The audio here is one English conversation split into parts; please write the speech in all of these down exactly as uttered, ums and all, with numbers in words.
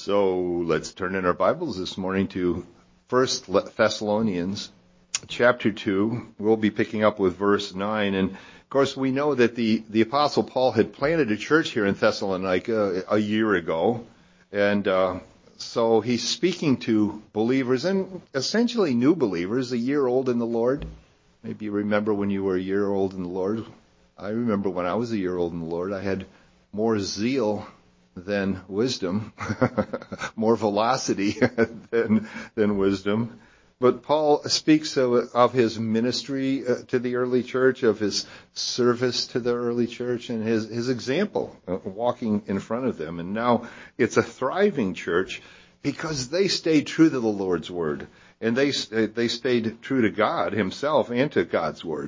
So let's turn in our Bibles this morning to First Thessalonians chapter two. We'll be picking up with verse nine. And of course, we know that the, the Apostle Paul had planted a church here in Thessalonica a year ago. And uh, so he's speaking to believers and essentially new believers, a year old in the Lord. Maybe you remember when you were a year old in the Lord. I remember when I was a year old in the Lord, I had more zeal than wisdom, more velocity than than wisdom. But Paul speaks of, of his ministry uh, to the early church, of his service to the early church, and his, his example, uh, walking in front of them. And now it's a thriving church because they stayed true to the Lord's word. And they they stayed true to God himself and to God's word.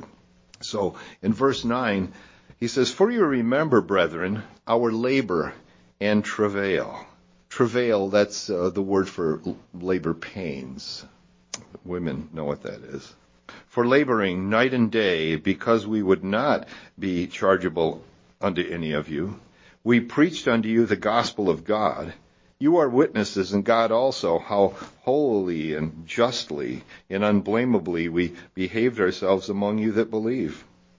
So in verse nine, he says, "For you remember, brethren, our labor and travail." Travail, that's uh, the word for labor pains. Women know what that is. "For laboring night and day, because we would not be chargeable unto any of you, we preached unto you the gospel of God. You are witnesses, and God also, how holily and justly and unblameably we behaved ourselves among you that believe.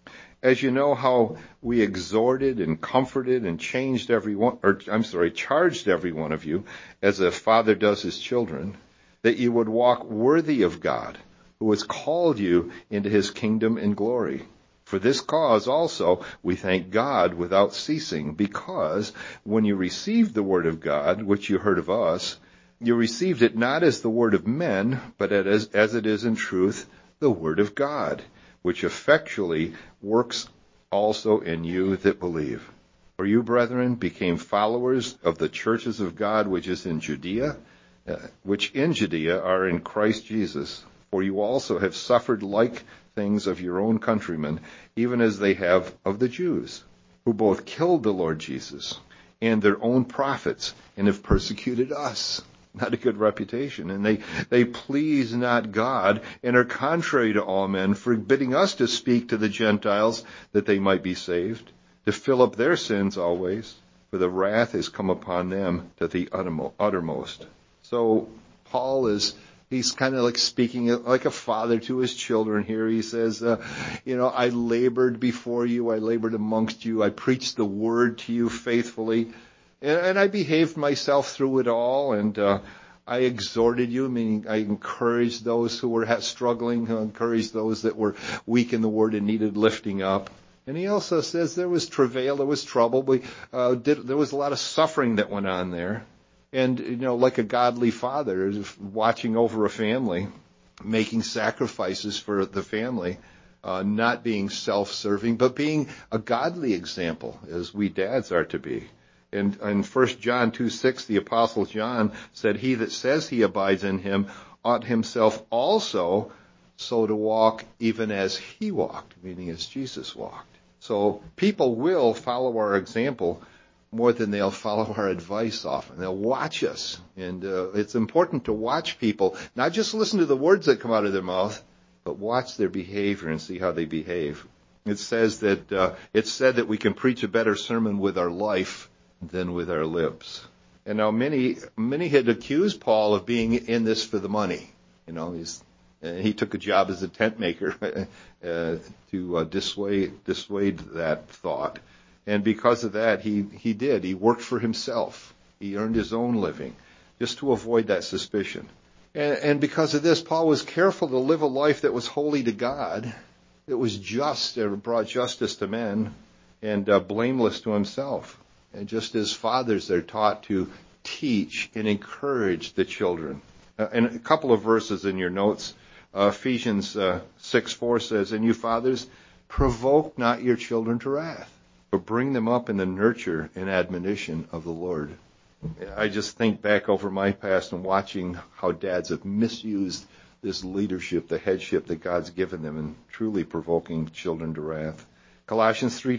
As you know how we exhorted and comforted and changed every one, or I'm sorry, charged every one of you, as a father does his children, that you would walk worthy of God, who has called you into his kingdom and glory. For this cause also we thank God without ceasing, because when you received the word of God, which you heard of us, you received it not as the word of men, but as, as it is in truth the word of God, which effectually works also in you that believe. For you, brethren, became followers of the churches of God which is in Judea, uh, which in Judea are in Christ Jesus. For you also have suffered like things of your own countrymen, even as they have of the Jews, who both killed the Lord Jesus and their own prophets, and have persecuted us." Not a good reputation. "And they, they please not God, and are contrary to all men, forbidding us to speak to the Gentiles, that they might be saved, to fill up their sins always, for the wrath is come upon them to the uttermost." So Paul is, he's kind of like speaking like a father to his children here. He says, uh, you know, I labored before you, I labored amongst you, I preached the word to you faithfully, and, and I behaved myself through it all, and uh, I exhorted you, meaning I encouraged those who were struggling, I encouraged those that were weak in the word and needed lifting up. And he also says there was travail, there was trouble, we, uh, did, there was a lot of suffering that went on there. And, you know, like a godly father watching over a family, making sacrifices for the family, uh, not being self-serving, but being a godly example, as we dads are to be. And in First John two six, the Apostle John said, "He that says he abides in him ought himself also so to walk even as he walked," meaning as Jesus walked. So people will follow our example more than they'll follow our advice often. They'll watch us. And uh, it's important to watch people, not just listen to the words that come out of their mouth, but watch their behavior and see how they behave. It says that, uh, it's said that we can preach a better sermon with our life than with our lips. And now many, many had accused Paul of being in this for the money. You know, he's, uh, he took a job as a tent maker uh, to uh, dissuade, dissuade that thought. And because of that, he, he did. He worked for himself. He earned his own living just to avoid that suspicion. And, and because of this, Paul was careful to live a life that was holy to God, that was just, that brought justice to men, and uh, blameless to himself. And just as fathers, they're taught to teach and encourage the children. Uh, and a couple of verses in your notes, uh, Ephesians uh, six four says, "And you fathers, provoke not your children to wrath, but bring them up in the nurture and admonition of the Lord." I just think back over my past and watching how dads have misused this leadership, the headship that God's given them, and truly provoking children to wrath. Colossians three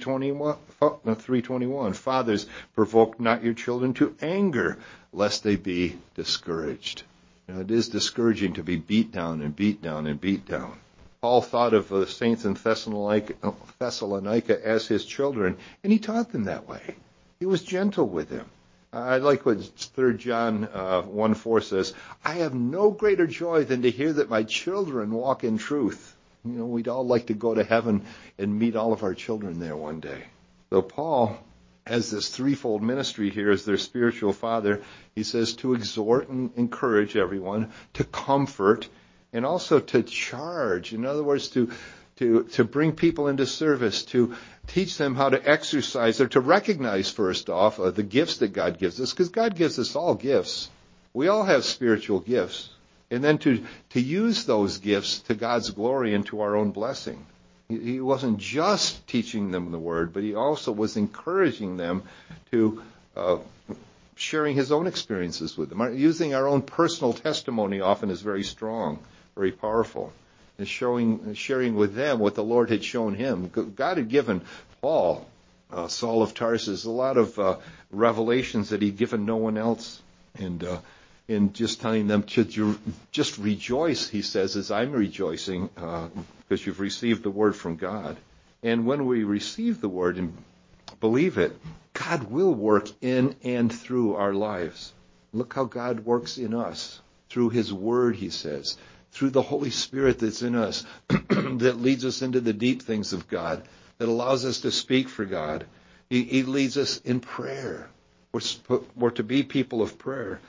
twenty-one, "Fathers, provoke not your children to anger, lest they be discouraged." You know, it is discouraging to be beat down and beat down and beat down. Paul thought of the saints in Thessalonica, Thessalonica as his children, and he taught them that way. He was gentle with them. I like what Third John uh, one four says, I have no greater joy than to hear that my children walk in truth. You know, we'd all like to go to heaven and meet all of our children there one day. So Paul has this threefold ministry here as their spiritual father. He says to exhort and encourage everyone, to comfort, and also to charge. In other words, to to to bring people into service, to teach them how to exercise, or to recognize first off uh, the gifts that God gives us, because God gives us all gifts. We all have spiritual gifts. And then to, to use those gifts to God's glory and to our own blessing. He, he wasn't just teaching them the word, but he also was encouraging them to uh, sharing his own experiences with them. Using our own personal testimony often is very strong, very powerful. And showing, sharing with them what the Lord had shown him. God had given Paul, uh, Saul of Tarsus, a lot of uh, revelations that he'd given no one else. And uh, in just telling them to just rejoice, he says, as I'm rejoicing, uh, because you've received the word from God. And when we receive the word and believe it, God will work in and through our lives. Look how God works in us through his word, he says. Through the Holy Spirit that's in us, that leads us into the deep things of God, that allows us to speak for God. He, he leads us in prayer. We're, we're to be people of prayer.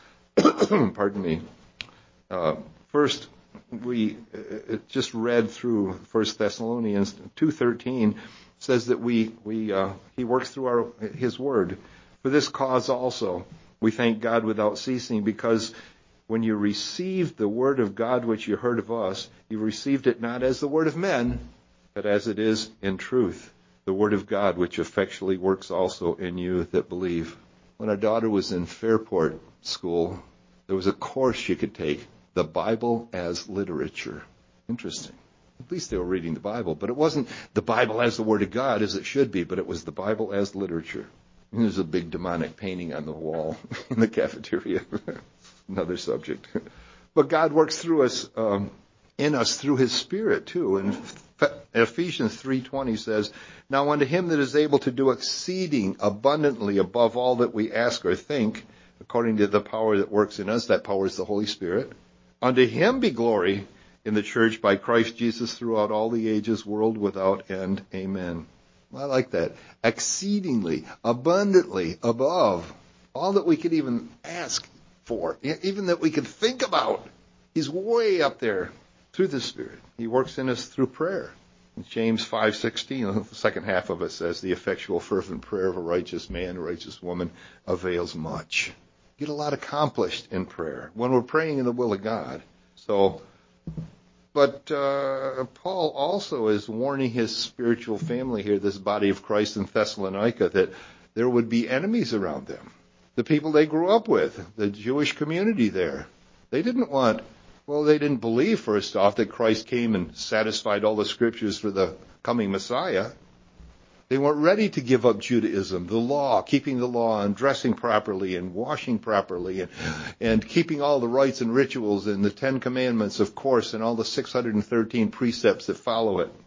Pardon me. Uh, first, we uh, just read through First Thessalonians two thirteen, says that we we uh, he works through our his word. For this cause also, we thank God without ceasing, because when you received the word of God which you heard of us, you received it not as the word of men, but as it is in truth, the word of God which effectually works also in you that believe. When our daughter was in Fairport School, there was a course she could take, the Bible as literature. Interesting. At least they were reading the Bible, but it wasn't the Bible as the word of God as it should be, but it was the Bible as literature. And there's a big demonic painting on the wall in the cafeteria. Another subject. But God works through us, um, in us through his Spirit too. And Ephesians three twenty says, now unto him that is able to do exceeding abundantly above all that we ask or think, according to the power that works in us, that power is the Holy Spirit. Unto him be glory in the church by Christ Jesus throughout all the ages, world without end. Amen. I like that. Exceedingly, abundantly, above all that we could even ask for, even that we could think about. He's way up there through the Spirit. He works in us through prayer. In James five sixteen, the second half of it says, the effectual fervent prayer of a righteous man, a righteous woman avails much. Get a lot accomplished in prayer when we're praying in the will of God. So, but uh, Paul also is warning his spiritual family here, this body of Christ in Thessalonica, that there would be enemies around them. The people they grew up with, the Jewish community there, they didn't want, well, they didn't believe, first off, that Christ came and satisfied all the scriptures for the coming Messiah. They weren't ready to give up Judaism, the law, keeping the law and dressing properly and washing properly and, and keeping all the rites and rituals and the Ten Commandments, of course, and all the six hundred thirteen precepts that follow it.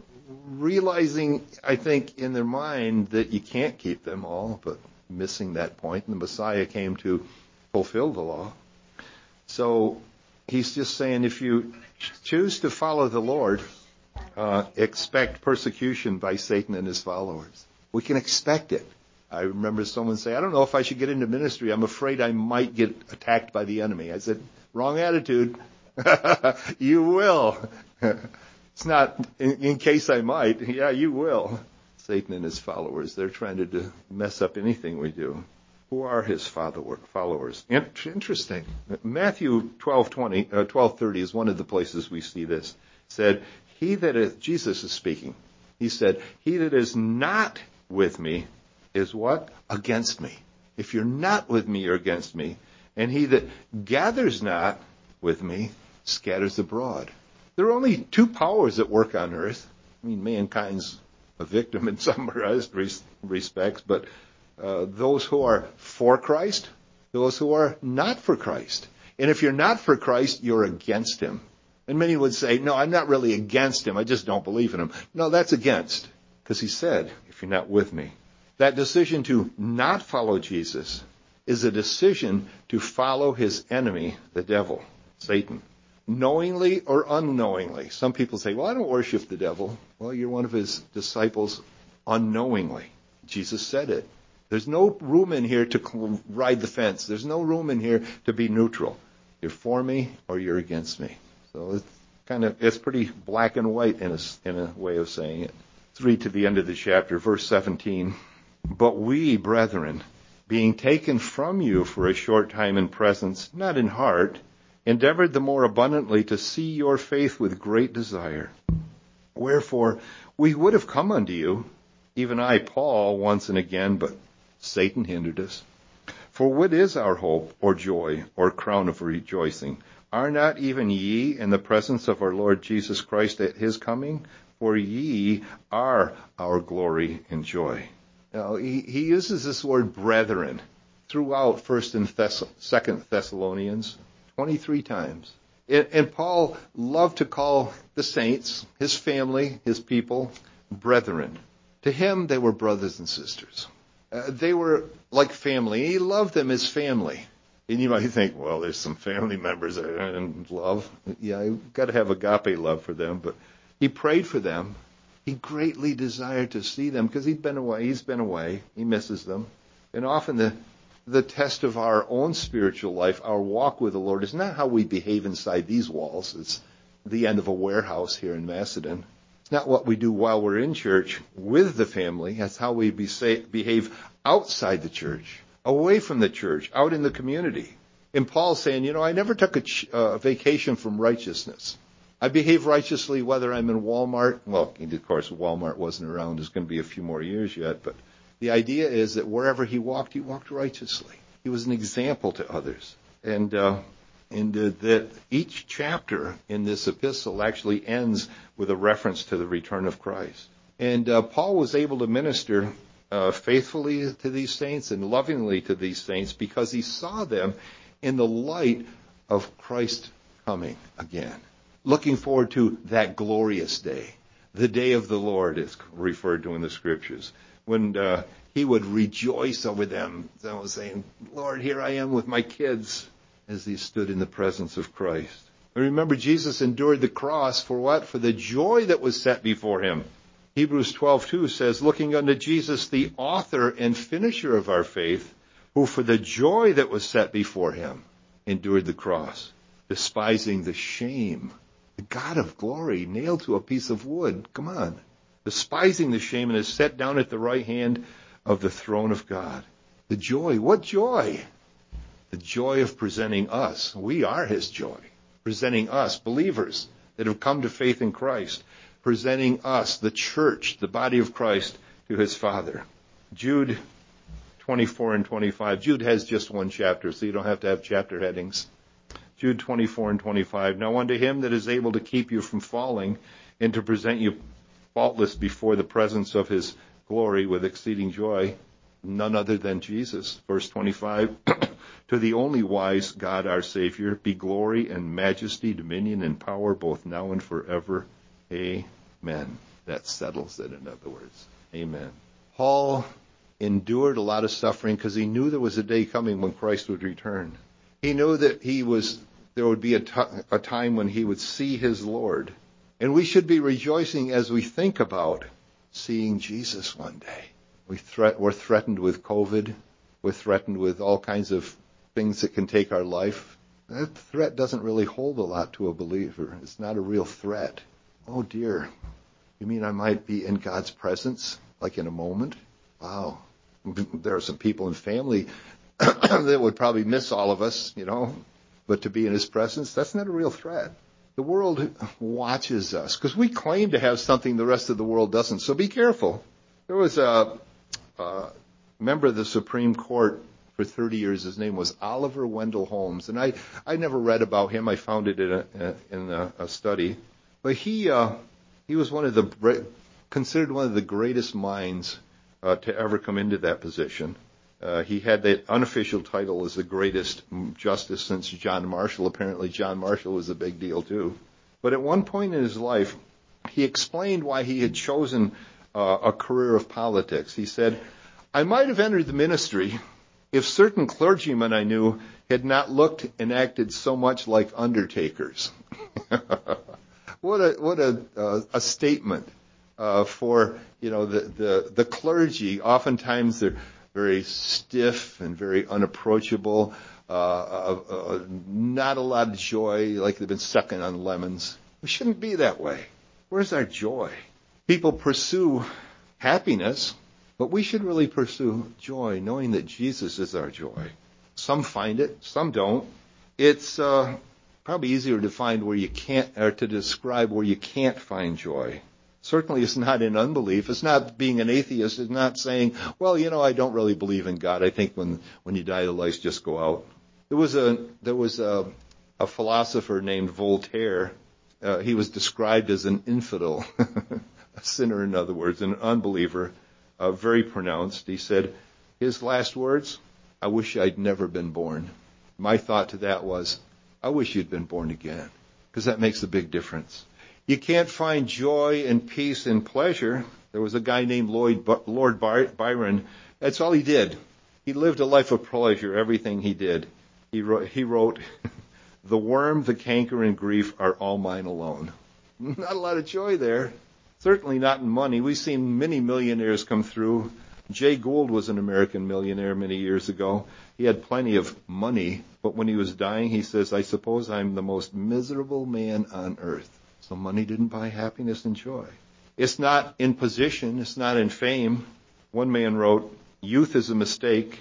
Realizing, I think, in their mind that you can't keep them all, but missing that point, and the Messiah came to fulfill the law. So he's just saying, if you choose to follow the Lord, uh, expect persecution by Satan and his followers. We can expect it. I remember someone say, I don't know if I should get into ministry. I'm afraid I might get attacked by the enemy. I said, wrong attitude. You will. It's not in, in case I might. Yeah, you will. Satan and his followers, they're trying to do, mess up anything we do. Who are his followers? Interesting. Matthew twelve twenty, uh, twelve thirty is one of the places we see this. It said, he that is, Jesus is speaking. He said, he that is not with me is what? Against me. If you're not with me, you're against me. And he that gathers not with me scatters abroad. There are only two powers at work on earth. I mean, mankind's a victim in some respects, but uh, those who are for Christ, those who are not for Christ. And if you're not for Christ, you're against him. And many would say, no, I'm not really against him. I just don't believe in him. No, that's against. Because he said, if you're not with me. That decision to not follow Jesus is a decision to follow his enemy, the devil, Satan, knowingly or unknowingly. Some people say, well, I don't worship the devil. Well, you're one of his disciples unknowingly. Jesus said it. There's no room in here to ride the fence. There's no room in here to be neutral. You're for me or you're against me. So it's kind of, it's pretty black and white in a, in a way of saying it. Let's read to the end of the chapter, verse seventeen. But we, brethren, being taken from you for a short time in presence, not in heart, endeavored the more abundantly to see your faith with great desire. Wherefore, we would have come unto you, even I, Paul, once and again, but Satan hindered us. For what is our hope, or joy, or crown of rejoicing? Are not even ye in the presence of our Lord Jesus Christ at his coming? For ye are our glory and joy. Now, he, he uses this word brethren throughout First and Thess- Second Thessalonians twenty-three times. And, and Paul loved to call the saints, his family, his people, brethren. To him, they were brothers and sisters. Uh, they were like family. He loved them as family. And you might think, well, there's some family members I didn't love. Yeah, you've got to have agape love for them. But he prayed for them. He greatly desired to see them because he'd been away. He's been away. He misses them. And often the the test of our own spiritual life, our walk with the Lord, is not how we behave inside these walls. It's the end of a warehouse here in Macedon. It's not what we do while we're in church with the family. That's how we be say, behave outside the church, away from the church, out in the community. And Paul's saying, you know, I never took a ch- uh, vacation from righteousness. I behave righteously whether I'm in Walmart. Well, of course, Walmart wasn't around. There's going to be a few more years yet. But the idea is that wherever he walked, he walked righteously. He was an example to others. And, uh, and uh, that each chapter in this epistle actually ends with a reference to the return of Christ. And uh, Paul was able to minister uh, faithfully to these saints and lovingly to these saints because he saw them in the light of Christ coming again. Looking forward to that glorious day. The day of the Lord is referred to in the scriptures. When uh, he would rejoice over them, so saying, Lord, here I am with my kids, as he stood in the presence of Christ. And remember, Jesus endured the cross for what? For the joy that was set before him. Hebrews twelve two says, looking unto Jesus, the author and finisher of our faith, who for the joy that was set before him endured the cross, despising the shame. The God of glory nailed to a piece of wood. Come on. Despising the shame and is set down at the right hand of the throne of God. The joy. What joy? The joy of presenting us. We are his joy. Presenting us, believers that have come to faith in Christ. Presenting us, the church, the body of Christ, to his Father. Jude twenty-four and twenty-five. Jude has just one chapter, so you don't have to have chapter headings. Jude twenty-four and twenty-five. Now unto him that is able to keep you from falling and to present you faultless before the presence of his glory with exceeding joy, none other than Jesus. Verse twenty-five. To the only wise God our Savior be glory and majesty, dominion and power both now and forever. Amen. That settles it, in other words. Amen. Paul endured a lot of suffering because he knew there was a day coming when Christ would return. He knew that he was, there would be a, t- a time when he would see his Lord. And we should be rejoicing as we think about seeing Jesus one day. We threat, we're threatened with COVID. We're threatened with all kinds of things that can take our life. That threat doesn't really hold a lot to a believer. It's not a real threat. Oh dear. You mean I might be in God's presence, like in a moment? Wow. There are some people in family that would probably miss all of us, you know, but to be in his presence, that's not a real threat. The world watches us because we claim to have something the rest of the world doesn't. So be careful. There was a, a member of the Supreme Court for thirty years. His name was Oliver Wendell Holmes. And I, I never read about him. I found it in a, in a, a study. But he, uh, he was one of the, considered one of the greatest minds uh, to ever come into that position. Uh, he had that unofficial title as the greatest justice since John Marshall. Apparently John Marshall was a big deal too. But at one point in his life, he explained why he had chosen uh, a career of politics. He said, I might have entered the ministry if certain clergymen I knew had not looked and acted so much like undertakers. What a what a uh, a statement uh, for you know the, the the clergy. Oftentimes they're very stiff and very unapproachable. Uh, uh, uh, not a lot of joy, like they've been sucking on lemons. We shouldn't be that way. Where's our joy? People pursue happiness, but we should really pursue joy, knowing that Jesus is our joy. Some find it, some don't. It's uh, probably easier to find where you can't, or to describe where you can't find joy. Certainly it's not in unbelief. It's not being an atheist. It's not saying, well, you know, I don't really believe in God. I think when, when you die, the lights just go out. There was a, there was a, a philosopher named Voltaire. Uh, he was described as an infidel, a sinner, in other words, an unbeliever, uh, very pronounced. He said, his last words, I wish I'd never been born. My thought to that was, I wish you'd been born again, because that makes a big difference. You can't find joy and peace and pleasure. There was a guy named Lloyd, Lord Byron. That's all he did. He lived a life of pleasure, everything he did. He wrote, he wrote, the worm, the canker, and grief are all mine alone. Not a lot of joy there. Certainly not in money. We've seen many millionaires come through. Jay Gould was an American millionaire many years ago. He had plenty of money, but when he was dying, he says, I suppose I'm the most miserable man on earth. So money didn't buy happiness and joy. It's not in position. It's not in fame. One man wrote, youth is a mistake.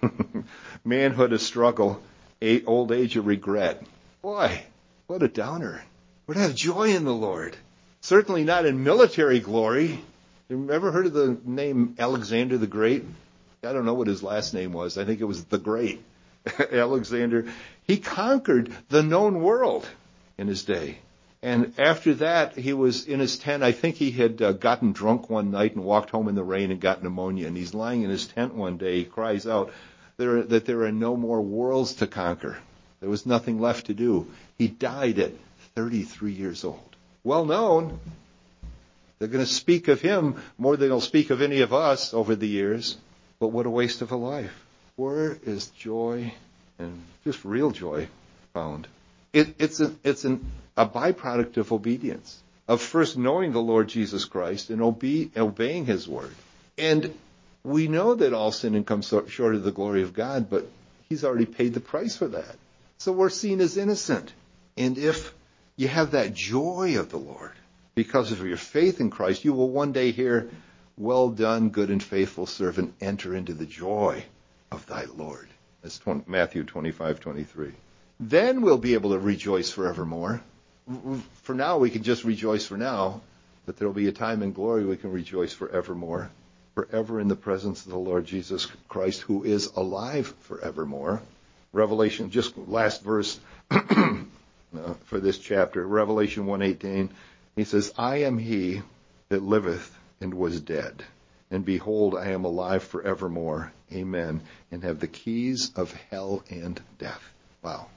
Manhood a struggle. Old age a regret. Boy, what a downer. We're to have joy in the Lord. Certainly not in military glory. You ever heard of the name Alexander the Great? I don't know what his last name was. I think it was the Great. Alexander. He conquered the known world in his day. And after that, he was in his tent. I think he had uh, gotten drunk one night and walked home in the rain and got pneumonia. And he's lying in his tent one day. He cries out there, that there are no more worlds to conquer. There was nothing left to do. He died at thirty-three years old. Well known. They're going to speak of him more than they'll speak of any of us over the years. But what a waste of a life. Where is joy and just real joy found? It, it's a, it's an, a byproduct of obedience, of first knowing the Lord Jesus Christ and obe, obeying his word. And we know that all sin and come short of the glory of God, but he's already paid the price for that. So we're seen as innocent. And if you have that joy of the Lord because of your faith in Christ, you will one day hear, well done, good and faithful servant, enter into the joy of thy Lord. That's Matthew twenty-five twenty-three. Then we'll be able to rejoice forevermore. For now, we can just rejoice for now, but there will be a time in glory we can rejoice forevermore, forever in the presence of the Lord Jesus Christ, who is alive forevermore. Revelation, just last verse uh, for this chapter, Revelation one eighteen, he says, I am he that liveth and was dead, and behold, I am alive forevermore. Amen. And have the keys of hell and death. Wow.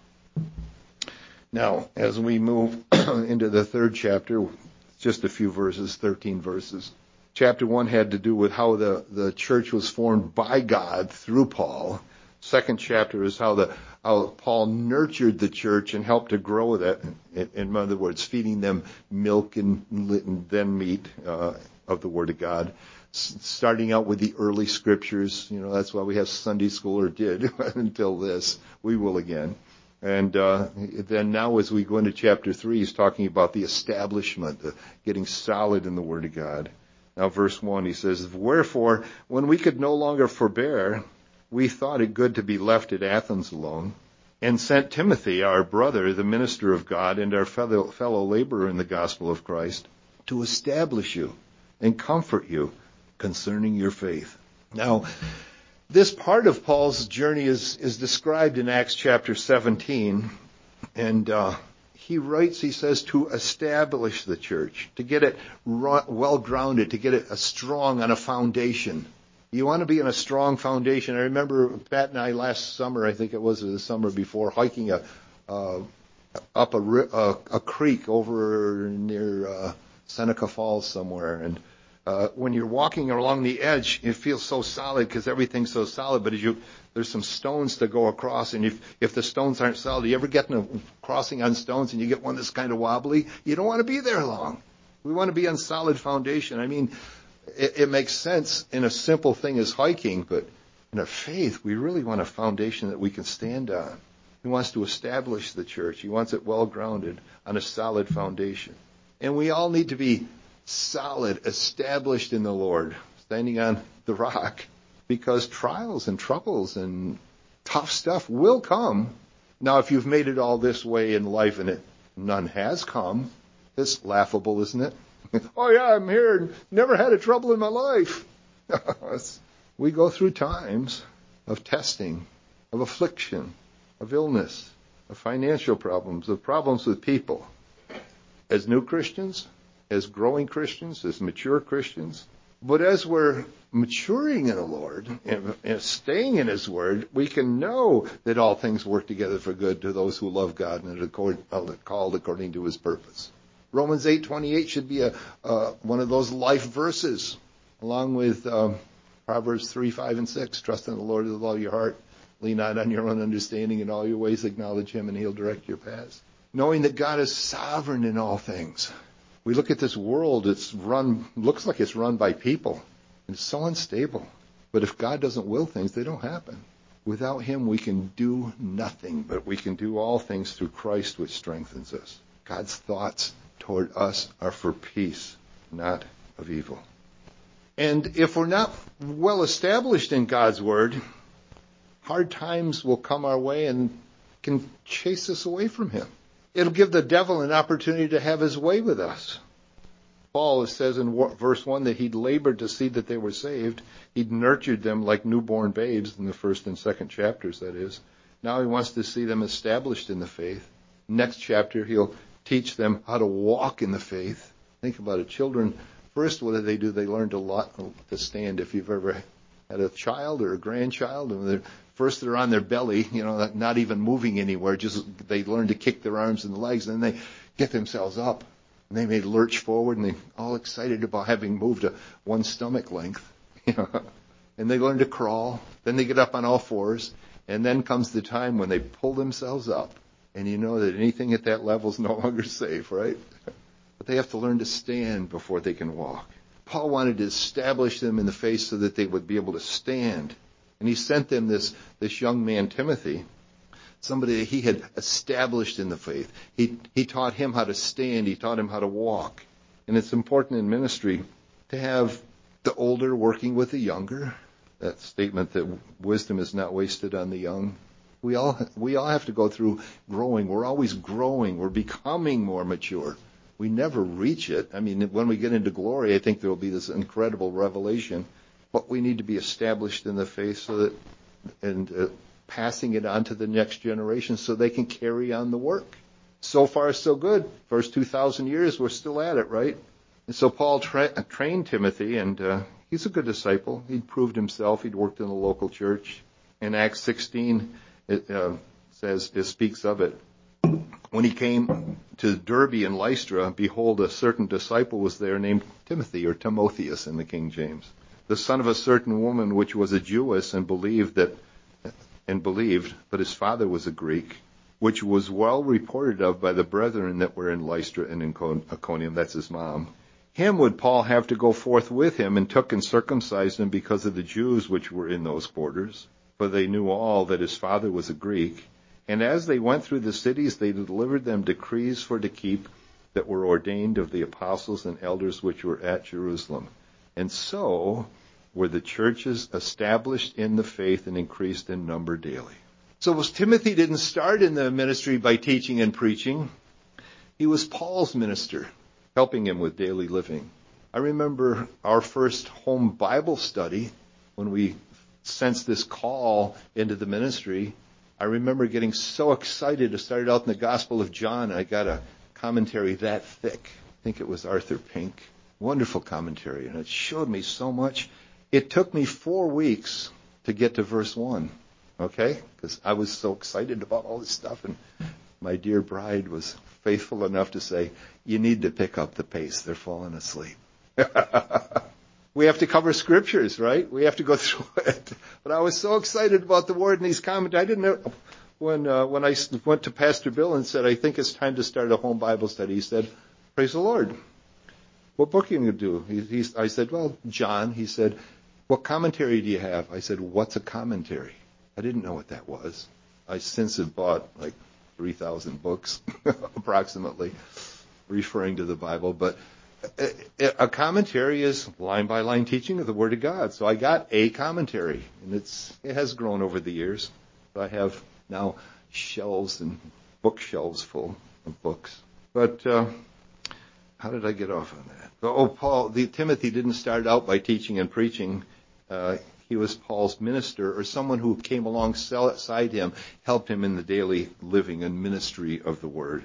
Now, as we move into the third chapter, just a few verses, thirteen verses. Chapter one had to do with how the, the church was formed by God through Paul. Second chapter is how the how Paul nurtured the church and helped to grow that. In, in other words, feeding them milk and, and then meat uh, of the Word of God. S- starting out with the early scriptures, you know, that's why we have Sunday school, or did until this. We will again. And uh, then now as we go into chapter three, he's talking about the establishment, the getting solid in the Word of God. Now verse one, he says, wherefore, when we could no longer forbear, we thought it good to be left at Athens alone, and sent Timothy, our brother, the minister of God, and our fellow, fellow laborer in the gospel of Christ, to establish you and comfort you concerning your faith. Now, this part of Paul's journey is, is described in Acts chapter seventeen, and uh, he writes, he says, to establish the church, to get it well-grounded, to get it a strong on a foundation. You want to be in a strong foundation. I remember Pat and I last summer, I think it was the summer before, hiking a uh, up a, a, a creek over near uh, Seneca Falls somewhere, and Uh, when you're walking along the edge, it feels so solid because everything's so solid, but as you, there's some stones to go across, and if, if the stones aren't solid, you ever get in a crossing on stones and you get one that's kind of wobbly? You don't want to be there long. We want to be on solid foundation. I mean, it, it makes sense in a simple thing as hiking, but in our faith, we really want a foundation that we can stand on. He wants to establish the church. He wants it well grounded on a solid foundation. And we all need to be solid, established in the Lord, standing on the rock, because trials and troubles and tough stuff will come. Now, if you've made it all this way in life and it, none has come, it's laughable, isn't it? Oh yeah, I'm here and never had a trouble in my life. We go through times of testing, of affliction, of illness, of financial problems, of problems with people. As new Christians, as growing Christians, as mature Christians. But as we're maturing in the Lord and, and staying in His Word, we can know that all things work together for good to those who love God and are called according to His purpose. Romans eight twenty-eight should be a uh, one of those life verses, along with um, Proverbs three, five, and six. Trust in the Lord with all your heart. Lean not on your own understanding. In all your ways acknowledge Him, and He'll direct your paths. Knowing that God is sovereign in all things. We look at this world, it's run, looks like it's run by people. And it's so unstable. But if God doesn't will things, they don't happen. Without Him, we can do nothing, but we can do all things through Christ, which strengthens us. God's thoughts toward us are for peace, not of evil. And if we're not well established in God's Word, hard times will come our way and can chase us away from Him. It'll give the devil an opportunity to have his way with us. Paul says in verse one that he'd labored to see that they were saved. He'd nurtured them like newborn babes in the first and second chapters, that is. Now he wants to see them established in the faith. Next chapter, he'll teach them how to walk in the faith. Think about it. Children, first, what do they do? They learn to, lot, to stand. If you've ever had a child or a grandchild, and they're First, they're on their belly, you know, not even moving anywhere. Just they learn to kick their arms and legs, and then they get themselves up, and they may lurch forward, and they're all excited about having moved to one stomach length, you know. And they learn to crawl. Then they get up on all fours, and then comes the time when they pull themselves up, and you know that anything at that level is no longer safe, right? But they have to learn to stand before they can walk. Paul wanted to establish them in the faith so that they would be able to stand. And he sent them this, this young man, Timothy, somebody that he had established in the faith. He, he taught him how to stand. He taught him how to walk. And it's important in ministry to have the older working with the younger. That statement that wisdom is not wasted on the young. We all, we all have to go through growing. We're always growing. We're becoming more mature. We never reach it. I mean, when we get into glory, I think there will be this incredible revelation. But we need to be established in the faith so that, and uh, passing it on to the next generation so they can carry on the work. So far, so good. First two thousand years, we're still at it, right? And so Paul tra- trained Timothy, and uh, he's a good disciple. He'd proved himself. He'd worked in the local church. In Acts sixteen, it uh, says, it speaks of it. When he came to Derbe and Lystra, behold, a certain disciple was there named Timothy, or Timotheus in the King James, the son of a certain woman which was a Jewess and believed that, and believed, but his father was a Greek, which was well reported of by the brethren that were in Lystra and in Iconium. That's his mom. Him would Paul have to go forth with him, and took and circumcised him because of the Jews which were in those quarters, for they knew all that his father was a Greek. And as they went through the cities, they delivered them decrees for to keep that were ordained of the apostles and elders which were at Jerusalem. And so were the churches established in the faith and increased in number daily. So was Timothy didn't start in the ministry by teaching and preaching. He was Paul's minister, helping him with daily living. I remember our first home Bible study when we sensed this call into the ministry. I remember getting so excited. I started out in the Gospel of John. I got a commentary that thick. I think it was Arthur Pink. Wonderful commentary, and it showed me so much. It took me four weeks to get to verse one, okay? Because I was so excited about all this stuff, and my dear bride was faithful enough to say, you need to pick up the pace. They're falling asleep. we have to cover scriptures, right? We have to go through it. But I was so excited about the word and these comments. I didn't know when uh, when I went to Pastor Bill and said, I think it's time to start a home Bible study. He said, praise the Lord. What book are you going to do? He, he, I said, well, John. He said, what commentary do you have? I said, what's a commentary? I didn't know what that was. I since have bought like three thousand books, approximately, referring to the Bible. But a commentary is line-by-line teaching of the Word of God. So I got a commentary, and it's it has grown over the years. I have now shelves and bookshelves full of books. But uh, how did I get off on that? Oh, Paul, the, Timothy didn't start out by teaching and preaching. Uh, he was Paul's minister, or someone who came alongside him, helped him in the daily living and ministry of the Word.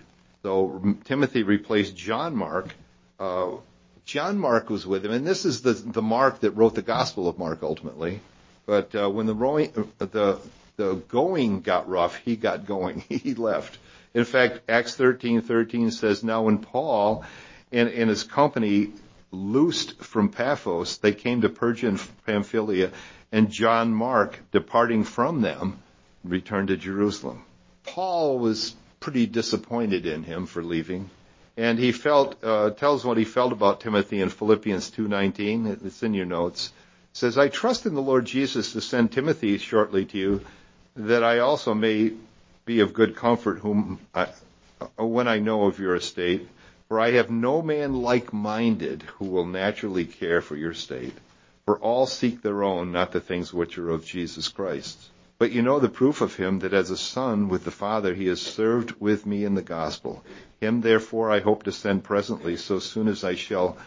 So Timothy replaced John Mark. Uh, John Mark was with him, and this is the the Mark that wrote the Gospel of Mark ultimately. But uh, when the rowing, the the going got rough, he got going. He left. In fact, Acts thirteen thirteen says, now when Paul and, and his company loosed from Paphos, they came to Perga and Pamphylia, and John Mark, departing from them, returned to Jerusalem. Paul was pretty disappointed in him for leaving. And he felt, uh, tells what he felt about Timothy in Philippians two nineteen. It's in your notes. It says, I trust in the Lord Jesus to send Timothy shortly to you, that I also may be of good comfort whom I, when I know of your estate. For I have no man like-minded who will naturally care for your state. For all seek their own, not the things which are of Jesus Christ. But you know the proof of him, that as a son with the Father he has served with me in the gospel. Him therefore I hope to send presently, so soon as I shall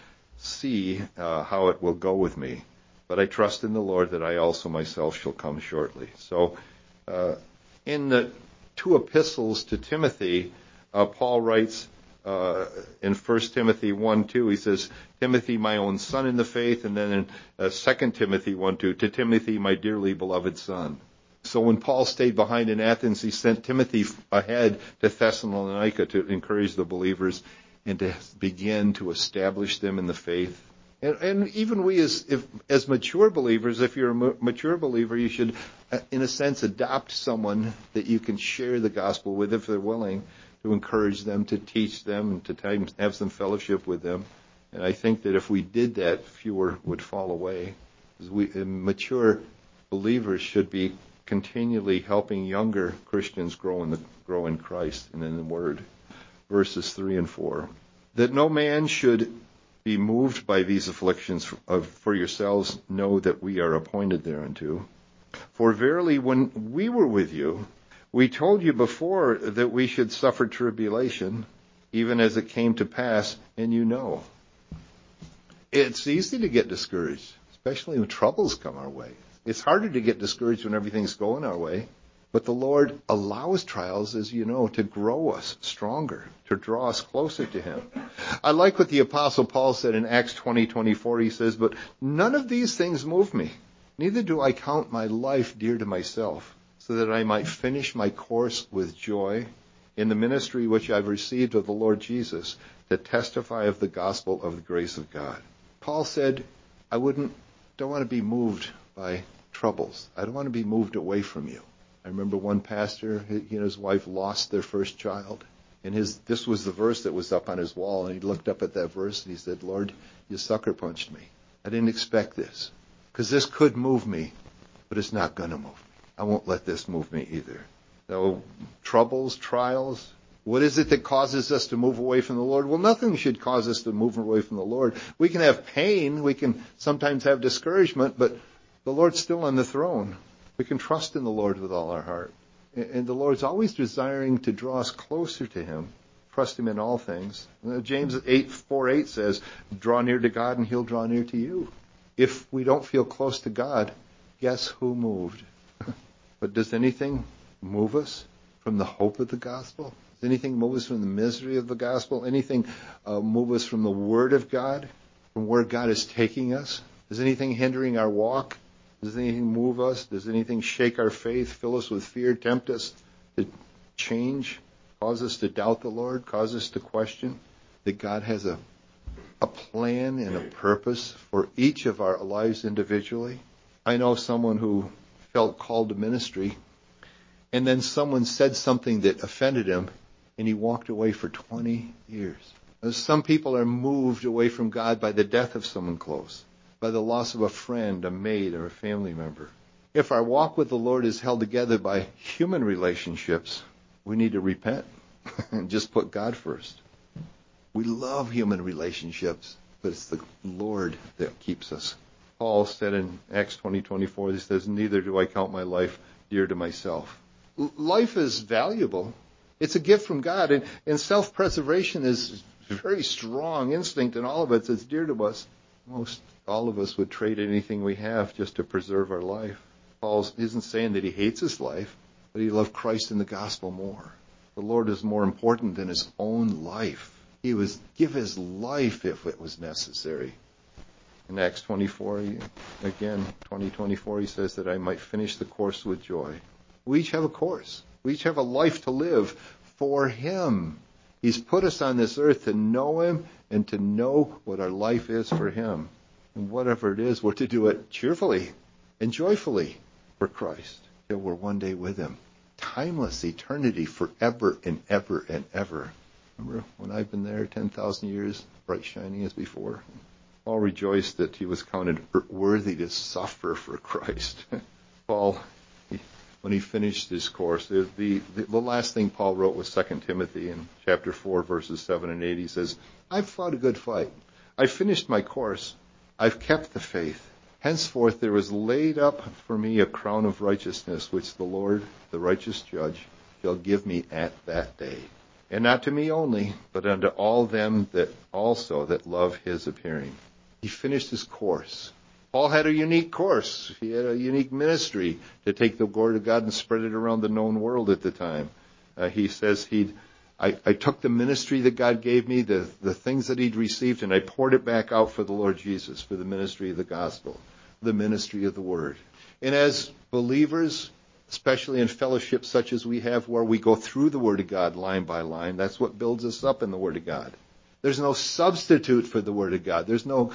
see uh, how it will go with me. But I trust in the Lord that I also myself shall come shortly. So uh, in the two epistles to Timothy, uh, Paul writes uh, in First Timothy one two, he says, Timothy, my own son in the faith, and then in uh, Second Timothy one two, to Timothy, my dearly beloved son. So when Paul stayed behind in Athens, he sent Timothy ahead to Thessalonica to encourage the believers and to begin to establish them in the faith. And, and even we as if, as mature believers, if you're a mature believer, you should, in a sense, adopt someone that you can share the gospel with if they're willing, to encourage them, to teach them, and to have some fellowship with them. And I think that if we did that, fewer would fall away. We, mature believers should be continually helping younger Christians grow in the grow in Christ and in the Word. Verses three and four. That no man should be moved by these afflictions, for, for yourselves know that we are appointed thereunto. For verily when we were with you, we told you before that we should suffer tribulation, even as it came to pass, and you know. It's easy to get discouraged, especially when troubles come our way. It's harder to get discouraged when everything's going our way. But the Lord allows trials, as you know, to grow us stronger, to draw us closer to Him. I like what the Apostle Paul said in Acts twenty twenty-four. He says, but none of these things move me. Neither do I count my life dear to myself, so that I might finish my course with joy in the ministry which I've received of the Lord Jesus, to testify of the gospel of the grace of God. Paul said, I wouldn't, don't want to be moved by troubles. I don't want to be moved away from you. I remember one pastor, he and his wife lost their first child. And his this was the verse that was up on his wall. And he looked up at that verse and he said, Lord, you sucker punched me. I didn't expect this. Because this could move me, but it's not going to move me. I won't let this move me either. So troubles, trials, what is it that causes us to move away from the Lord? Well, nothing should cause us to move away from the Lord. We can have pain. We can sometimes have discouragement, but the Lord's still on the throne. We can trust in the Lord with all our heart. And the Lord's always desiring to draw us closer to Him. Trust Him in all things. James eight four eight says, draw near to God and He'll draw near to you. If we don't feel close to God, guess who moved? But does anything move us from the hope of the gospel? Does anything move us from the misery of the gospel? Anything uh, move us from the Word of God, from where God is taking us? Is anything hindering our walk? Does anything move us? Does anything shake our faith, fill us with fear, tempt us to change, cause us to doubt the Lord, cause us to question that God has a a plan and a purpose for each of our lives individually. I know someone who felt called to ministry, and then someone said something that offended him, and he walked away for twenty years. Some people are moved away from God by the death of someone close, by the loss of a friend, a mate, or a family member. If our walk with the Lord is held together by human relationships, we need to repent and just put God first. We love human relationships, but it's the Lord that keeps us. Paul said in Acts twenty twenty-four, he says, neither do I count my life dear to myself. L- life is valuable. It's a gift from God, and, and self-preservation is a very strong instinct in all of us. It's dear to us. Most all of us would trade anything we have just to preserve our life. Paul isn't saying that he hates his life, but he loved Christ and the gospel more. The Lord is more important than his own life. He would give his life if it was necessary. In Acts twenty-four, again, twenty twenty-four, he says that I might finish the course with joy. We each have a course. We each have a life to live for him. He's put us on this earth to know him and to know what our life is for him. And whatever it is, we're to do it cheerfully and joyfully for Christ till we're one day with him. Timeless eternity forever and ever and ever. Remember when I've been there ten thousand years, bright shining as before? Paul rejoiced that he was counted worthy to suffer for Christ. Paul, when he finished his course, the, the, the last thing Paul wrote was Second Timothy in chapter four, verses seven and eight. He says, I've fought a good fight. I've finished my course. I've kept the faith. Henceforth there is laid up for me a crown of righteousness, which the Lord, the righteous judge, shall give me at that day. And not to me only, but unto all them that also that love his appearing. He finished his course. Paul had a unique course. He had a unique ministry to take the word of God and spread it around the known world at the time. Uh, he says he'd, I, I took the ministry that God gave me, the, the things that he'd received, and I poured it back out for the Lord Jesus, for the ministry of the gospel, the ministry of the word. And as believers, especially in fellowships such as we have, where we go through the word of God line by line, that's what builds us up in the word of God. There's no substitute for the word of God. There's no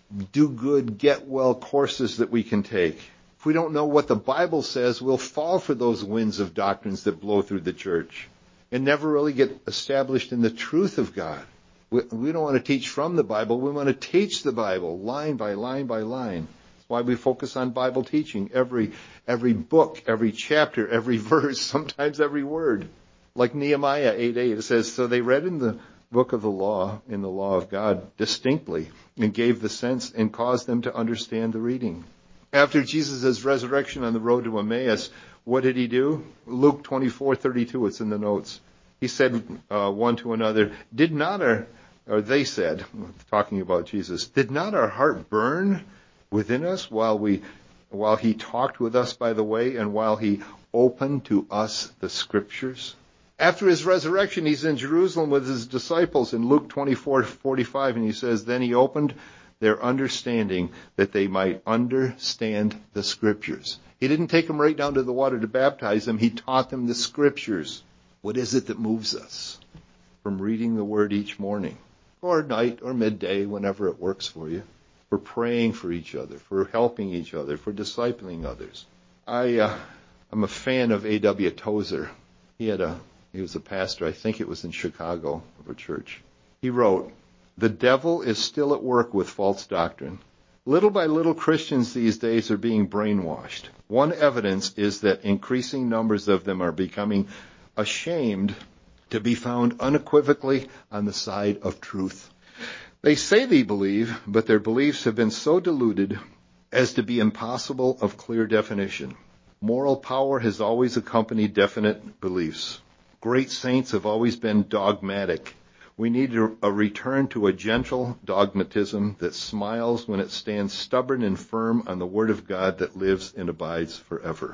do good, get well courses that we can take. If we don't know what the Bible says, we'll fall for those winds of doctrines that blow through the church and never really get established in the truth of God. We, we don't want to teach from the Bible. We want to teach the Bible line by line by line. That's why we focus on Bible teaching. Every, every book, every chapter, every verse, sometimes every word. Like Nehemiah eight eight, it says, so they read in the book of the law, in the law of God, distinctly, and gave the sense and caused them to understand the reading. After Jesus' resurrection on the road to Emmaus, what did he do? Luke twenty-four thirty-two, it's in the notes. He said uh, one to another, did not our, or they said, talking about Jesus, did not our heart burn within us while we, while he talked with us by the way, and while he opened to us the scriptures? After his resurrection, he's in Jerusalem with his disciples in Luke twenty-four forty-five, and he says, then he opened their understanding that they might understand the scriptures. He didn't take them right down to the water to baptize them. He taught them the scriptures. What is it that moves us from reading the word each morning or night or midday, whenever it works for you, for praying for each other, for helping each other, for discipling others? I, uh, I'm a fan of A W Tozer. He had a He was a pastor, I think it was in Chicago, of a church. He wrote, the devil is still at work with false doctrine. Little by little, Christians these days are being brainwashed. One evidence is that increasing numbers of them are becoming ashamed to be found unequivocally on the side of truth. They say they believe, but their beliefs have been so diluted as to be impossible of clear definition. Moral power has always accompanied definite beliefs. Great saints have always been dogmatic. We need a return to a gentle dogmatism that smiles when it stands stubborn and firm on the Word of God that lives and abides forever.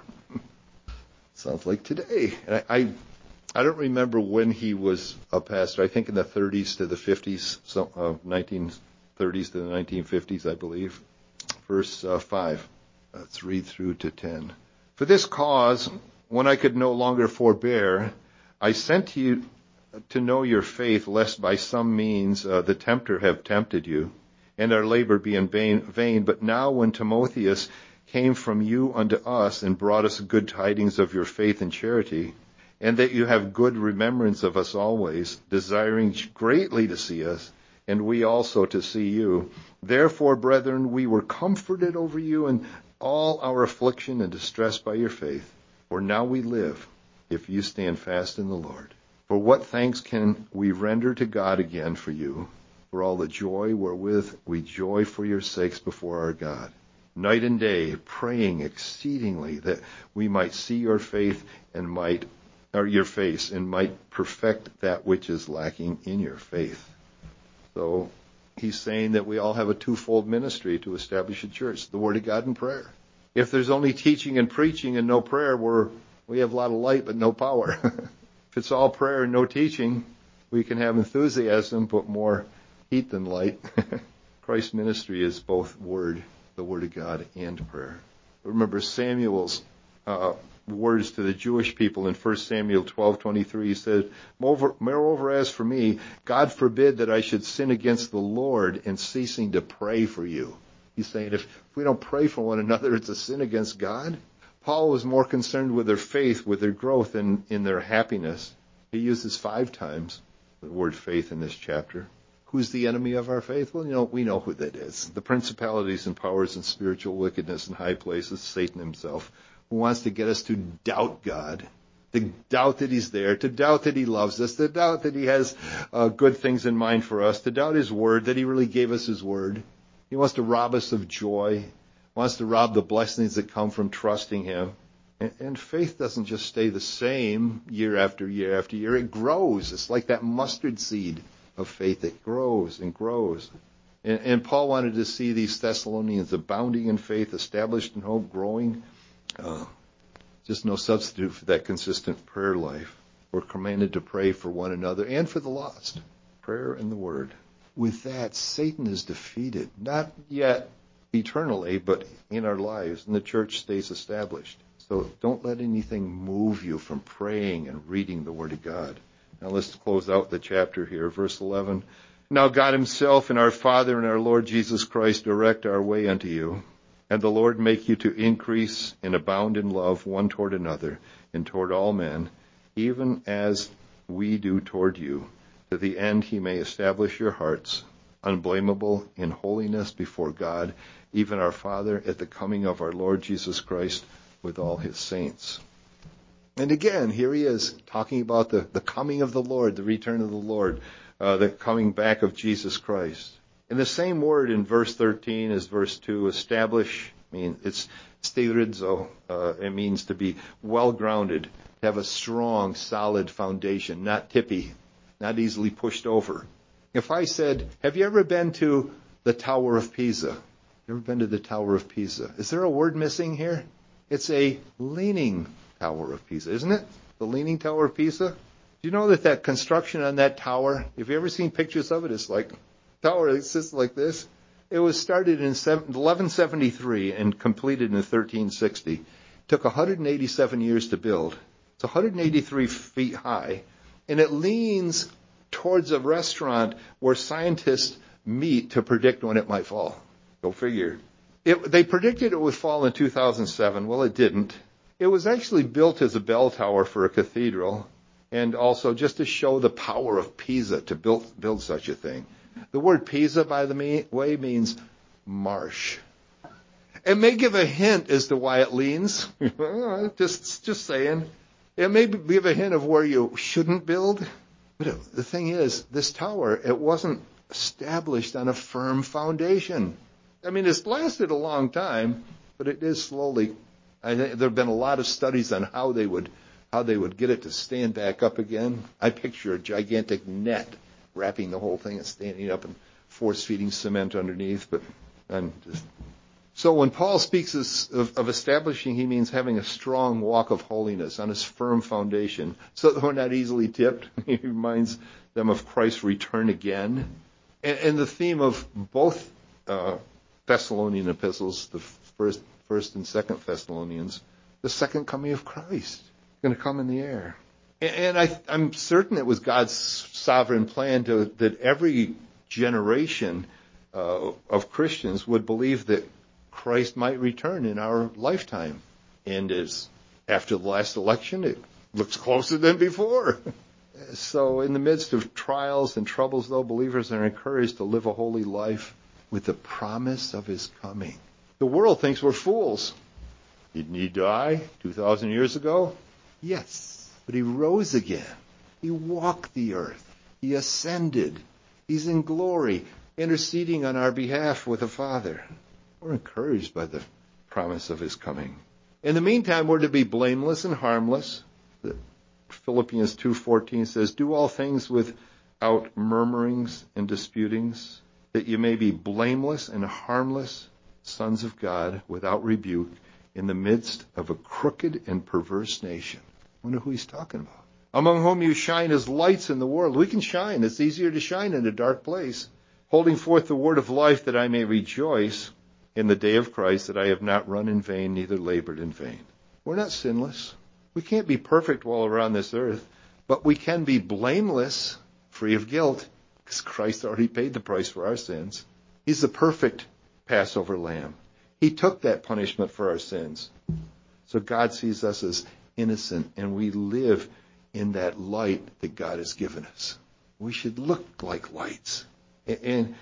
Sounds like today. I, I I don't remember when he was a pastor. I think in the thirties to the fifties, so, uh, nineteen thirties to the nineteen fifties, I believe. Verse uh, five. Let's read through to ten. For this cause, when I could no longer forbear, I sent to you to know your faith, lest by some means uh, the tempter have tempted you, and our labor be in vain, vain. But now when Timotheus came from you unto us and brought us good tidings of your faith and charity, and that you have good remembrance of us always, desiring greatly to see us, and we also to see you. Therefore, brethren, we were comforted over you in all our affliction and distress by your faith. For now we live, if you stand fast in the Lord. For what thanks can we render to God again for you, for all the joy wherewith we joy for your sakes before our God, night and day, praying exceedingly that we might see your faith and might, or your face, and might perfect that which is lacking in your faith. So he's saying that we all have a twofold ministry to establish a church: the Word of God and prayer. If there's only teaching and preaching and no prayer, we're we have a lot of light but no power. If it's all prayer and no teaching, we can have enthusiasm but more heat than light. Christ's ministry is both Word, the Word of God, and prayer. Remember Samuel's uh, words to the Jewish people in First Samuel twelve twenty-three. He said, moreover, moreover, as for me, God forbid that I should sin against the Lord in ceasing to pray for you. He's saying if we don't pray for one another, it's a sin against God. Paul was more concerned with their faith, with their growth, and in their happiness. He uses five times the word faith in this chapter. Who's the enemy of our faith? Well, you know, we know who that is. The principalities and powers and spiritual wickedness in high places, Satan himself, who wants to get us to doubt God, to doubt that he's there, to doubt that he loves us, to doubt that he has uh, good things in mind for us, to doubt his word, that he really gave us his word. He wants to rob us of joy, wants to rob the blessings that come from trusting him. And, and faith doesn't just stay the same year after year after year. It grows. It's like that mustard seed of faith that grows and grows. And, and Paul wanted to see these Thessalonians abounding in faith, established in hope, growing. Uh, just no substitute for that consistent prayer life. We're commanded to pray for one another and for the lost. Prayer and the Word. With that, Satan is defeated. Not yet eternally, but in our lives, and the church stays established. So don't let anything move you from praying and reading the Word of God. Now let's close out the chapter here, verse eleven. Now God himself and our Father and our Lord Jesus Christ direct our way unto you, and the Lord make you to increase and abound in love one toward another and toward all men, even as we do toward you, to the end he may establish your hearts unblameable in holiness before God, even our Father, at the coming of our Lord Jesus Christ with all his saints. And again, here he is talking about the, the coming of the Lord, the return of the Lord, uh, the coming back of Jesus Christ. And the same word in verse thirteen as verse two, establish, I mean, it's sterizo, uh, it means to be well-grounded, to have a strong, solid foundation, not tippy, not easily pushed over. If I said, have you ever been to the Tower of Pisa? You ever been to the Tower of Pisa? Is there a word missing here? It's a leaning Tower of Pisa, isn't it? The Leaning Tower of Pisa? Do you know that that construction on that tower, have you ever seen pictures of it? It's like a tower that sits like this. It was started in eleven seventy-three and completed in thirteen sixty. It took one hundred eighty-seven years to build. It's one hundred eighty-three feet high, and it leans towards a restaurant where scientists meet to predict when it might fall. Go figure. It, they predicted it would fall in two thousand seven. Well, it didn't. It was actually built as a bell tower for a cathedral, and also just to show the power of Pisa to build, build such a thing. The word Pisa, by the way, means marsh. It may give a hint as to why it leans. just, just saying. It may give a hint of where you shouldn't build. But the thing is, this tower, it wasn't established on a firm foundation. I mean, it's lasted a long time, but it is slowly. I think there have been a lot of studies on how they would how they would get it to stand back up again. I picture a gigantic net wrapping the whole thing and standing up and force-feeding cement underneath. But I'm just so when Paul speaks of, of establishing, he means having a strong walk of holiness on his firm foundation, so that we're not easily tipped. He reminds them of Christ's return again, and, and the theme of both uh, Thessalonian epistles, the first, first and second Thessalonians, the second coming of Christ, going to come in the air. And I, I'm certain it was God's sovereign plan to, that every generation uh, of Christians would believe that Christ might return in our lifetime. And as after the last election, it looks closer than before. So in the midst of trials and troubles, though, believers are encouraged to live a holy life with the promise of his coming. The world thinks we're fools. Didn't he die two thousand years ago? Yes. But he rose again. He walked the earth. He ascended. He's in glory, interceding on our behalf with the Father. We're encouraged by the promise of his coming. In the meantime, we're to be blameless and harmless. Philippians two fourteen says, do all things without murmurings and disputings, that you may be blameless and harmless sons of God, without rebuke, in the midst of a crooked and perverse nation. I wonder who he's talking about. Among whom you shine as lights in the world. We can shine. It's easier to shine in a dark place. Holding forth the word of life, that I may rejoice in the day of Christ, that I have not run in vain, neither labored in vain. We're not sinless. We can't be perfect while we're on this earth, but we can be blameless, free of guilt, because Christ already paid the price for our sins. He's the perfect Passover lamb. He took that punishment for our sins. So God sees us as innocent, and we live in that light that God has given us. We should look like lights. And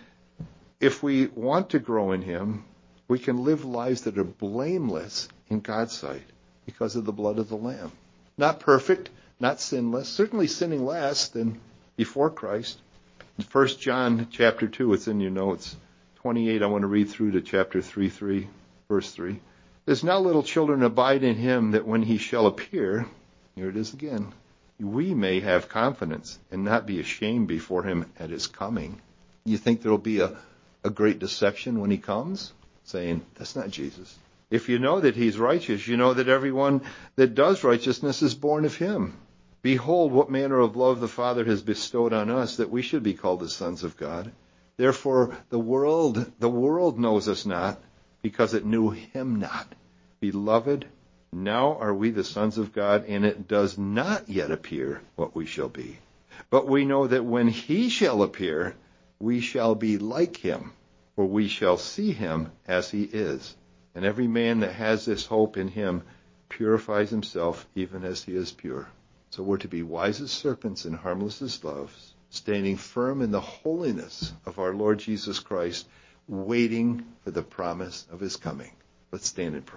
if we want to grow in him, we can live lives that are blameless in God's sight because of the blood of the Lamb. Not perfect, not sinless, certainly sinning less than before Christ. In First John chapter two, it's in your notes, twenty-eight, I want to read through to chapter three, three, verse three. There's now little children, abide in him, that when he shall appear, here it is again, we may have confidence and not be ashamed before him at his coming. You think there'll be a, a great deception when he comes? Saying, that's not Jesus. If you know that he's righteous, you know that everyone that does righteousness is born of him. Behold, what manner of love the Father has bestowed on us, that we should be called the sons of God. Therefore, the world, the world knows us not, because it knew him not. Beloved, now are we the sons of God, and it does not yet appear what we shall be. But we know that when he shall appear, we shall be like him, for we shall see him as he is. And every man that has this hope in him purifies himself even as he is pure. So we're to be wise as serpents and harmless as doves, standing firm in the holiness of our Lord Jesus Christ, waiting for the promise of his coming. Let's stand and pray.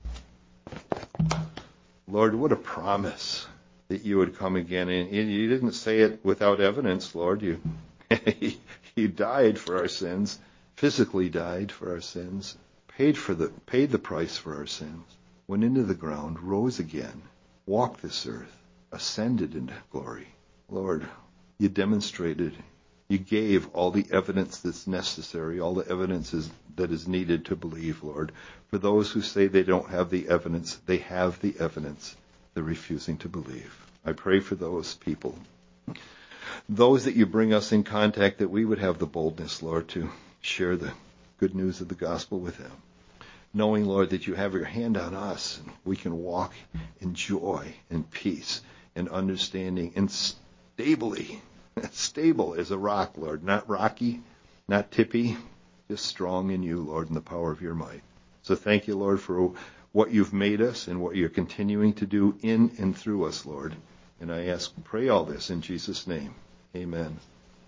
Lord, what a promise that you would come again. And you didn't say it without evidence, Lord. You, you died for our sins, physically died for our sins, paid for the paid the price for our sins, went into the ground, rose again, walked this earth, ascended into glory. Lord, you demonstrated, you gave all the evidence that's necessary, all the evidence is, that is needed to believe, Lord. For those who say they don't have the evidence, they have the evidence. They're refusing to believe. I pray for those people, those that you bring us in contact, that we would have the boldness, Lord, to share the good news of the gospel with them. Knowing, Lord, that you have your hand on us, and we can walk in joy and peace and understanding and stably, stable as a rock, Lord, not rocky, not tippy, just strong in you, Lord, in the power of your might. So thank you, Lord, for what you've made us and what you're continuing to do in and through us, Lord. And I ask, pray all this in Jesus' name. Amen.